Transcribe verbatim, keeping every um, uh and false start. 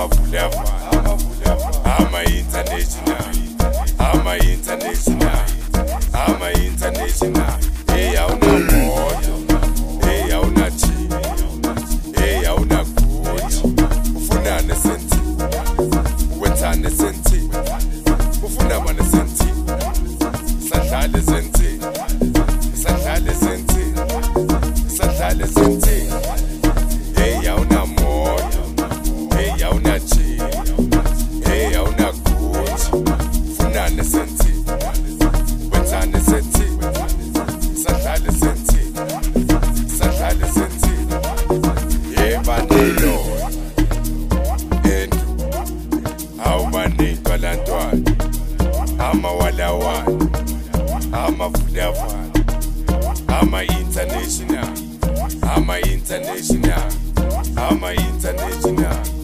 amavulava ama international ama international ama international hey awuna moto hey awuna chi hey awuna good ufuna nesenti wetha nesenti ufuna mana senti sadlale senti sadlale senti sadlale senti hey awuna moto hey awuna chi hey awuna good ufuna nesenti wetha nesenti sadlale senti sadlale senti yeah bandelo endu awubane balantwana ama walawana ama vudava ama international ama international ama international